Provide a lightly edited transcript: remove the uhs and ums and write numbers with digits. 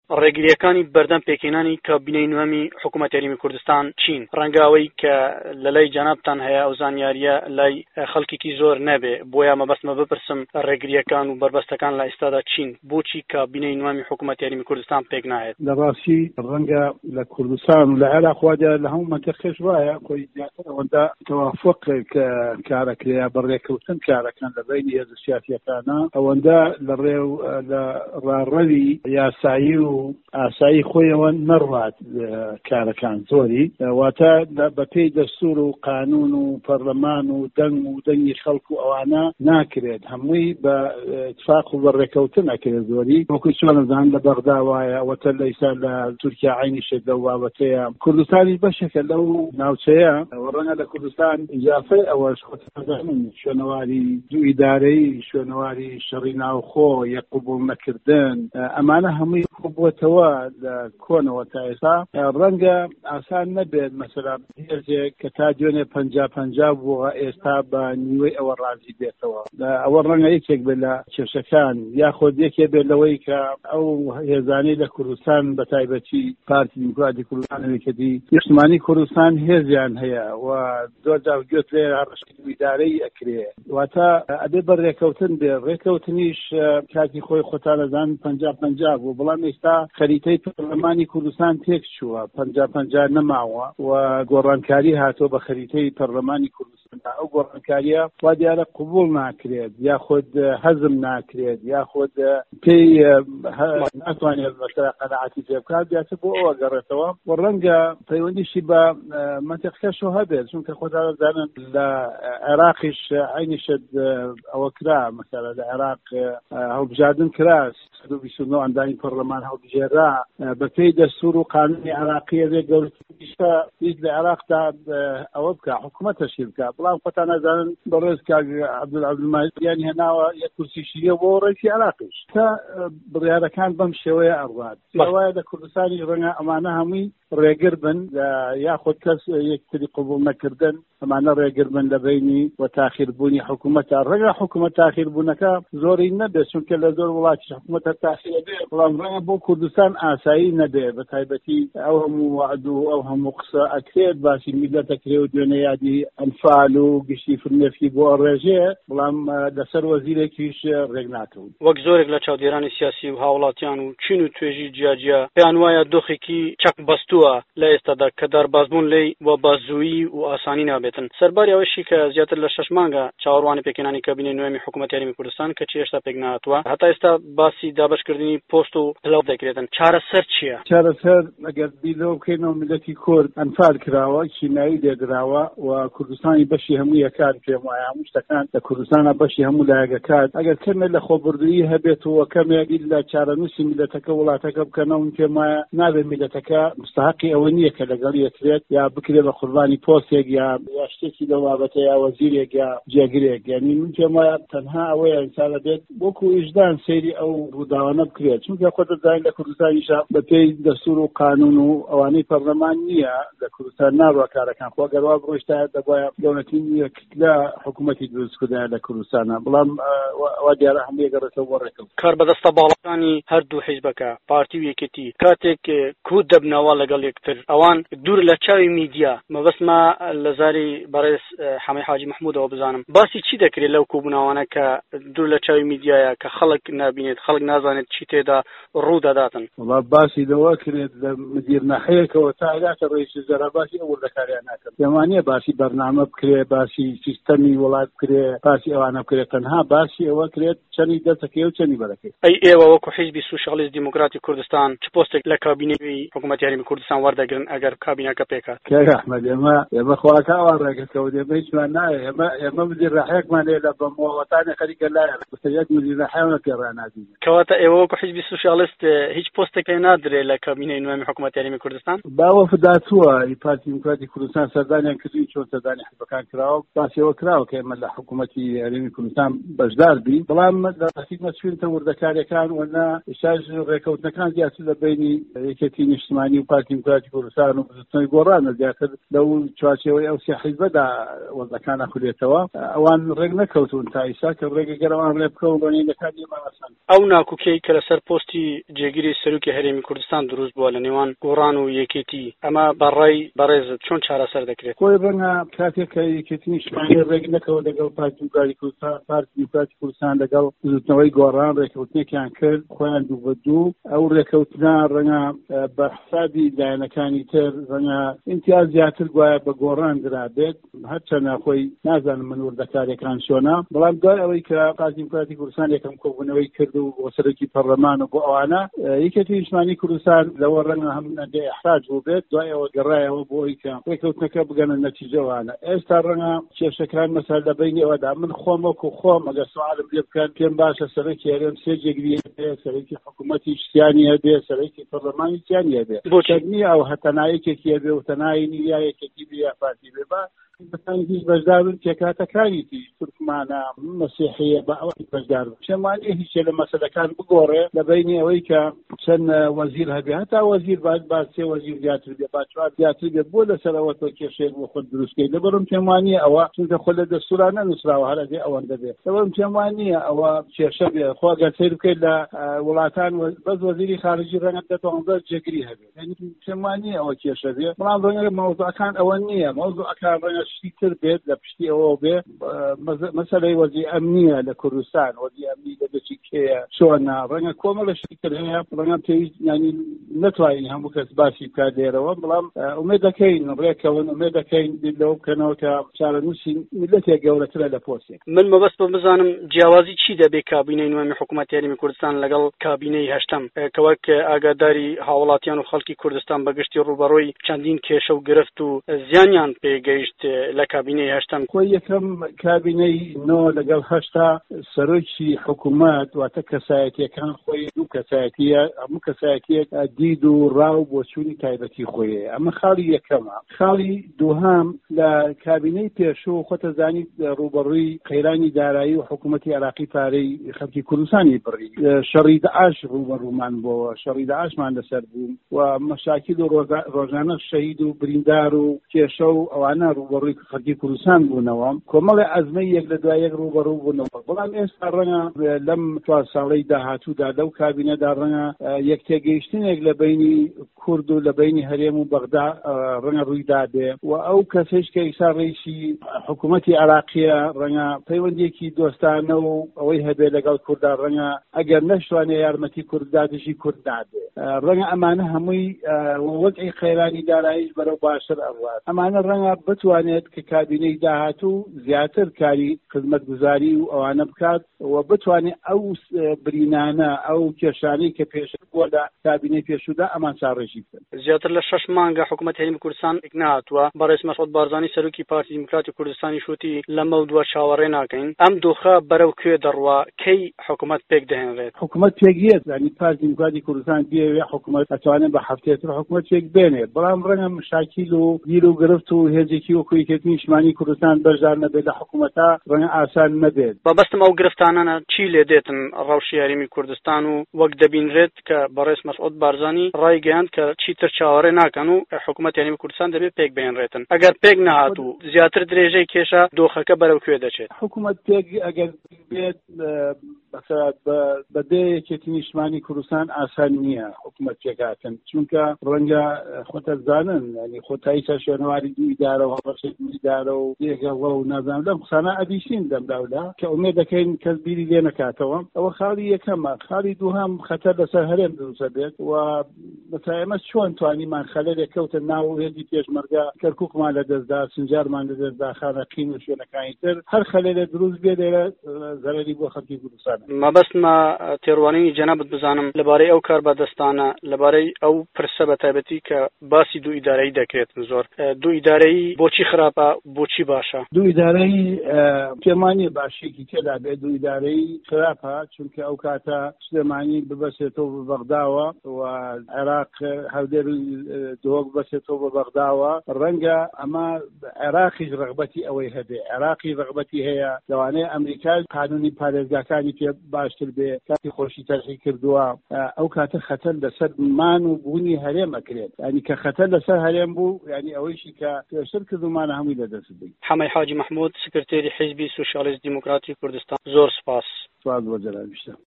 ڕێگریەکانی بەردەم پێکێنانی کابینەی نوێمی حکوومەت یاریمی کوردستان چین ڕەنگاوەی کە لەلای جەنابتان هەیە ئەو زانیاریە لای خەڵکێکی زۆر نەبێ بۆیە مەبەستمە بپرسم ڕێگریەکان و بربەستەکان لە ئێستادا چین بۆچی کابینەی نوێمی حکوومەت یاریمی کوردستان پێک ناهێت؟ لە ڕاستی ڕەنگە لە کوردستان و لە عێراق وادە لە هەموو مەنتیقەش وایە خۆی زیاتر ئەوەندا تەوافق کارەکرێ بەڕێکەوتن کارەکان لە بینی هێزە سیاسیەکانە ئەوەندا لە ڕێڕەوی یاسایی و ئاسایی خۆیەوە نەڕوات کارەکان زۆری واتە بەپێی دەستور و قانون و پەرلەمان و دەنگی خەڵک و ئەوانە ناکرێت هەمووی بە اتفاق و بەڕێکەوتن ئەکرێت زۆری وەکو چۆنەزان لە بەغدا وایە ئەوەتە لە ئیسا لە تورکیا عینیشێت لەو بابەتەیە کوردستانی بەشێکە لەو ناوچەیە ڕەنگە لە کوردستان ئیجافەی ئەوەش خۆتەزانن شوێنەواری دوو ئیدارەی شوێنەواری شەڕی ناوخۆ یەک قبوڵ نەکردن ئەمانە هەمووی بووەتەوە لە کۆنەوە تا ئێستا ڕەنگە ئاسان نەبێت مەسەلا هێزێک کە تا دوێنێ 50-50 بووە ئێستا بە نیوەی ئەوە ڕازی بێتەوە ئەوە ڕەنگە یەکێک بێت لە کێشەکان یاخۆ یەکێ بێت لەوەی کە ئەو هێزانەی لە کوردستان بە تایبەتی پارتی دیموکراتی کوردستانێکەدی نیشتمانی کوردستان هێزیان هەیە و زۆر جار گوێت لێ ڕشتی ئیدارەی ئەکرێ واتە ئەبێ بە ڕێکەوتن بێ ڕێکەوتنیش کاتی خۆی خۆتانەزان 50-50 بوو بەڵام ئێستا خەریتەی پەرلەمانی کوردستان تێک چووە 50-50 نەماوە و گۆڕانکاری هاتۆ بە خەریتەی پەرلەمانی کوردستان ئەو گۆڕانکاریە وا دیارە قبوڵ ناکرێت یاخود هەزم ناکرێت یاخود پێی ناتوانێت بەشەرە قەناعەتی پێ بکات دیاتر بۆ ئەوە گەڕێتەوە و ڕەنگە پەیوەندیشی بە مەنتیقەکەشەوە هەبێت چونکە خۆتانەزانن لە عێراقیش عینیشت ئەوە کرا مەسەلە لە عێراق هەڵبژاردن کرا 129 ئەندامی پەرلەمان هەڵبژێرا بەپێی دەستور و قانونی عێراقیە بێ گەورترە هیچ لە عێراقدا ئەوە بکە حکوومەت تەشکیل بکە بەڵام خۆتانەزانن بەڕێز کاک عەبدولماجیدیان هێناوە یەک کورسیشیە بۆ ڕێکی عێراقیش تا بڕیارەکان بەم شێوەیە ئەڕوات وایە لە کوردستانی ڕەنگە ئەمانە هەمووی ڕێگر بن یاخود کەس یەکتری قبوڵ نەکردن ئەمانە ڕێگر بن لە بینی و تاخیربوونی حکوومەتە ڕەنگە حکوومەت تاخیربوونەکە زۆری نەبێت چونکە لە زۆر وڵاتی حکوومەتە تاخیر بێ بەڵام ڕەنگە بۆ کوردستان ئاسایی نەبێ بە تایبەتی ئەو هەموو وعد و ئەو هەموو قسە ئەکرێت باسی میلەتەکرێ و دوێنێ یادی ئەنفال و گشتی فرنێفی بۆ ڕێژێ بەڵام لەسەر وەزیرێکیش ڕێک ناکەون وەک زۆرێک لە چاودێرانی سیاسی و هاوڵاتیان و چین و توێژی جیاجیا پێیان وایە دۆخێکی چەق بەستووە لە ئێستادا کە داربازبوون لی و بازوویی و ئاسانی نابێتن سەرباری ئەوەشی کە زیاتر لە 6 مانگە چاوەڕوانی پێکێنانی کابینەی نوێمی حکوومەت یاریمی کوردستان کە چی هێشتا پێک نهاتووە هەتا ئێستا باسی دابەشکردنی پۆست و پڵاو دەکرێتن چارەسەر چییە؟ چارەسەر ئەگەر بیلۆ بکەینەوە میلەتی کورد ئەنفال کراوە کیمایی دێدراوە و کوردستانی بەشی هەموو یەکات پێم وایە هەموو شتەکان لە کوردستانە بەشی هەموو لایەکات ئەگەر کەمێک لە خۆبردووی هەبێتەوە کەمێک لە چارەنووسی میلەتەکە وڵاتەکە بکەنەوە پێم وایە نابێت میلەتەکە مستحقی ئەوە نییە کە لەگەڵ یەکرێت یا بکرێت بە قوربانی پۆستێک یا شتێکی لەو بابەتە یا وەزیرێک یا جێگرێک یعنی من پێم وایە تەنها ئەوەیە ئینسان دەبێت وەکو وجدان سەیری ئەو ڕووداوانە بکرێت چونکە خۆتە داین لە کوردستانیشە بەپێی دەستور و قانون و ئەوانەی پەرلەمان نییە لە کوردستان ناڕوا کارەکان خۆ گەروا بڕۆشتا دەبایە دەوڵەتی نییە لە حکوومەتی دروستکردن لە کوردستانە بەڵام ئەوە دیارە هەموو یەگەڕێتەوە بۆ ڕێکەوت کار بەدەستە باڵەکانی هەردوو حیزبەکە پارتی و یەکێتی کاتێک کود دەبنەوە لەگەڵ یەکتر ئەوان دوور لە چاوی میدیا مەبەستمە لە زاری بەڕێز حەمەی حاجی محمودەوە بزانم باسی چی دەکرێت لەو کوبوونەوانە کە دوور لە چاوی میدیایە کە خەڵک نابینێت خەڵک نازانێت چی تێدا ڕوو دەداتن باسی دەوا کرێت لە مدیر ناحەیەکەوە تا هەراتە ڕئیسی وزرا باسی ئەوە لەکاریان ناکەن پێمانە باسی بەرنامە بکرێ باسی سیستەمی وڵات بکرێ باسی ئەوانە بکرێت تەنها باسی ئەوە کرێت چەندی دەستەکەی و چەندی بەرەکەی ئەی ئێوە وەکو حیزبی سوشیالیست دیموکراتی کوردستان چ پۆستێک لە کابینەی حکوومەت یاریمی کوردستان وەردەگرن ئەگەر کابینەکە پێکات کاک ئەحمەد ئێمە خواکە ئەوان ڕێگەکەوت ئێمە هیچمان نایە ئێمە مدیر ناحەیەکمان لێ لە بەمەوەتانی خەریکە لایە بەسەریەت مدیر ناحەیەوە پێڕانادین کەواتە ئێوە وەکو حیزبی سوشیالیست هیچ پۆستێکی نادرێت لە کابینەی نوێمی حکوومەت یاریمی کوردستان باوەفدا داهاتووە پارتی دیموکراتی کوردستان سەردانیان کردوین چۆن سەردانی حزبەکان کراوە باسیەوە کراوە کە ئێمە لە حکوومەتی هەرێمی کوردستان بەشدار بین بەڵام لە ڕاستیمە چوینتە وردەکاریەکان وەنا ئێستاش ڕێکەوتنەکان زیاتر لە بینی یەکێتی نیشتیمانی و پارتی دیموکراتی کوردستان و بزرگترین گۆڕانە زیاتر لەو چوارچێوەی ئەو سێ حیزبەدا وەزەکان ئەخولێتەوە ئەوان ڕێک نەکەوتون تا ئێستا کە ڕێگە گەرەوان ڕێ بکەون بەنێنەکان ئێمەسان ئەو ناکوکەی کە لەسەر پۆستی جێگیری سەرۆکی هەرێمی کوردستان دروست بووە لە نێوان گۆڕان و یەکێتی ئەمە بەڕای بەڕێزت چۆن چارەسەر دەکرێت؟ خۆی ڕەنگە کاتێک کە یەکێتی نیشتیمانی ڕێک نەکەوت لەگەڵ پارتی دیموکراتی کوردستان پارتی دیموکراتی کوردستان لەگەڵ بزوتنەوەی گۆڕان ڕێکەوتنێکیان کرد خۆیان دوو بە دوو ئەو ڕێکەوتنە ڕەنگە بە حسابی لایەنەکانی تر ڕەنگە ئیمتیاز زیاتر گوایە بە گۆڕان درابێت هەرچەندە خۆی نازانم من وردەکارەکان چۆنە بەڵام دوای ئەوەی کە پارتی دیموکراتی کوردستان یەکەم کۆبوونەوەی کرد و بۆ سەرۆکی پەرلەمان و بۆ ئەوانە یەکێتی نیشتیمانی کوردستان لەوە ڕەنگە هەم ئەحراج بوو بێت دوای ئەوە گەڕایەوە بۆ ئەوەی کە ڕێکەوتنەکە بگەنە نەتیجەوانە ئێستا ڕەنگە کێشەکان مەسەر لە بینی ئەوەدا من خۆم وەکو خۆم ئەگەر سوالم لێ بکەن پێم باشە سەرۆکی هەرێم سێ جێگری هەبێ سەرۆکی حکوومەتی شتیانی هەبێ سەرۆکی پەرلەمانی شتیانی هەبێ بۆچەنی ئەو هەتەنایەکێکی هەبێ و تەنایی یا یەکێکی بێ یا پارتی بێ بە بەتانی هیچ بەشدارن کێکاتەکانیتی تورکمانە مەسیحیە بە ئەوەی بەشدار پێمانێ هیچێ لە مەسەلەکان بگۆڕێ لە بینی ئەوەی کە چەند وەزیر هەبێ هەتا وەزیر با سێ وەزیر زیاتر بێ با چوار زیاتر بێ بۆ لەسەرەوە تۆ کێشەیەک بۆ خۆت دروستکەی لەبەرم پێم وانیە ئەوە چونکە خۆ لە دەستوورانە نووسراوە هەر ئەدێ ئەوەندە بێ لەبەرم پێم وانیە ئەوە کێشە بێ خۆ ئەگەر سەیر بکەیت لە وڵاتان بەس وەزیری خارجی ڕەنگە دەتوانڵە جێگری هەبێ یعنی پێم وانیە ئەوە کێشە بێ بەڵام ڕەنگە مەوزوعەکان ئەوە نییە مەوزوعەکان ڕەنگە شتی تر بێت لە پشتی ئەوە بێ مەسەلەی وەزی ئەمنیە لە کوردستان وەزی ئەمنی لە دەچی کێیە چۆنە ڕەنگە کۆمەڵە شتی تر هەیە ڕەنگە پێویست ینی نەتوانین هەموو کەس باسی بکات لێرەوە بەڵام ئومێد دەکەین ڕێکەون ئومێد دەکەین لەو بکەنەوە کە چارەنووسی میلەتێک گەورەترە لە پۆستێک من مەبەست بە بزانم جیاوازی چی دەبێت کابینەی نوێمی حکوومەتی هەرێمی کوردستان لەگەڵ کابینەی هەشتەم کە وەک ئاگاداری هاوڵاتیان و خەڵکی کوردستان بەگشتی ڕوبەڕۆی چەندین کێشە و گرفت و زیانیان پێگەیشت لە کابینەی هەشتەم خۆی یەکەم کابینەی نۆ لەگەڵ هەشتا سەرۆکی حکوومەت واتە کەسایەتیەکان خۆی دوو کەسایەتیە هەموو کەسایەتیەک دید و ڕاو بۆ چوونی تایبەتی خۆیە ئەمە خاڵی یەکەمە خاڵی دووهام لە کابینەی پێشوو خۆتە زانی ڕوبەڕووی قەیرانی دارایی و حکوومەتی عراقی پارەی خەڵکی کوردستانی بڕی شەڕی داعش ڕوبەڕوومان بۆەوە شەڕی داعشمان لەسەر بوو و مەشاکیل و ڕۆژانە شەهید و بریندار و کێشە و ئەوانە ڕوبەڕووی خەڵکی کوردستان بوونەوە کۆمەڵی عەزمەی یەک لە دوای یەک ڕوبەڕوو بوونەوە بەڵام ئێستا ڕەنگە لەم چوار ساڵەی داهاتوودا لەو کابینەدا ڕەنگە یەک تێگەیشتنێک لە بینی کورد و لە بینی هەرێم و بەغدا ڕەنگە ڕوویدا بێ و ئەو کەسێش کە ئیسا ڕێیشی حکوومەتی عراقیە ڕەنگە پەیوەندێکی دۆستانە و ئەوەی هەبێ لەگەڵ کووردا ڕەنگە ئەگەر نەشوانێ یارمەتی کورددا دژی کورد نابێ ڕەنگە ئەمانە هەمووی وەزعی قەیرانی داراییش بەرەو باشتر ئەڕوات ئەمانە ڕەنگە بتوانێت کە کابینەی داهاتوو زیاتر کاری خزمەتگوزاری و ئەوانە بکات و بتوانێت ئەو برینانە ئەو کێشانەی کە پێش بووە لە کابینەی پێشوودا ئەمان چاڕێژی بکەن زیاتر لە 6 مانگە حکوومەتی هەرێمی کوردستان نهاتووە بەڕێز مەسعود بارزانی سەرۆکی پارتی دیموکراتی کوردستانی شوتی لەمە دووە چاوەڕێ ناکەین ئەم دۆخە بەرەو کوێ دەڕوا کەی حکوومەت پێک دەهێنرێت حکوومەت پێکیێت ینی پارتی دیموکراتی کوردستان بێ حکوومەت ئەتوانێت بە هەفتەیەتر حکوومەت پێک بێنێت بەڵام ڕەنگە مشاکیل و گیر و گرفت و هێزێکی وەکو یەکێتی نیشتیمانی کوردستان بەشدار نەبێت لە حکوومەتە ڕەنگە ئاسان نەبێت بەبەستم ئەو گرفتانانە چی لێ دێتن ڕەوشی هەرێمی کوردستان و وەک دەبینرێت کە بەڕێز مەسعود بارزانی ڕایگەیاند کە چیتر چاوەڕێ ناکەن و حکوومەتی هەرێمی کوردستان دەبێت پێک بێنرێتن ئەگەر پێک نەهات و زیاتر درێژەی کێشە دۆخەکە بەرەو کوێ دەچێت حکوومەت پێک ئەگەر بێت بەدێ یەکێتی نیشتیمانی کوردستان ئاسان نییە حکوومەت پێکاتن چونکە ڕەنگە خۆتە زانن ینی خۆتاییسە شوێنەواری دوو ئیدارە و هەڵبەشێک ئیدارە و یەکەڵە و نازانم لەم قسانە ئەدیشین دەمداودا کە ئومێد دەکەین کەس بیری لێ نەکاتەوە ئەوە خاڵی یەکەمە خاڵی دووهەم خەتەر لەسەر هەرێم دروستە بێت و بەتای ئێمە چۆن توانیمان خەلەلێک کەوتە ناو هێزی پێشمەرگە کەرکووکمان لەدەستدا سنجارمان لەدەستدا خانەقین و شوێنەکانی تر هەر خەلەلێ دروست بێت لێرە زەرەری بۆ خەڵکی کوردستان مەبەستمە تێڕوانینی جەنابەت بزانم لەبارەی ئەو کار بەدەستانە لەبارەی ئەو پرسە بە تایبەتی کە باسی دوو ئیدارەیی دەکرێتن زۆر دوو ئیدارەیی بۆچی خراپە بۆچی باشە دوو ئیدارەی پێمانی باشێکی تێدا بێت دوو ئیدارەی خراپە چونکە ئەو کاتە سلێمانی ببەسێتەوە بە بەغداوە و عێراق هەولێر دۆک ببەسێتەوە بە بەغداوە ڕەنگە ئەمە عێراقیش ڕەغبەتی ئەوەی هەبێ عێراقی ڕەغبەتی هەیە لەوانەیە ئەمریکا قانونی پارێزگاکانی پێ باشتر بێ کاتی خۆشی تەرخی کردووە ئەو کاتە خەتەر لەسەر مان و بوونی هەرێم ئەکرێت ینی کە خەتەر لەسەر هەرێم بوو ینی ئەوەیشی کە پێشتر کردومانە هەمووی لەدەست بێت. حەمەی حاجی محمود سکرتێری حیزبی سوشیالیست دیموکراتی کوردستان زۆر سپاس. سوال بۆ جەناب بیستە.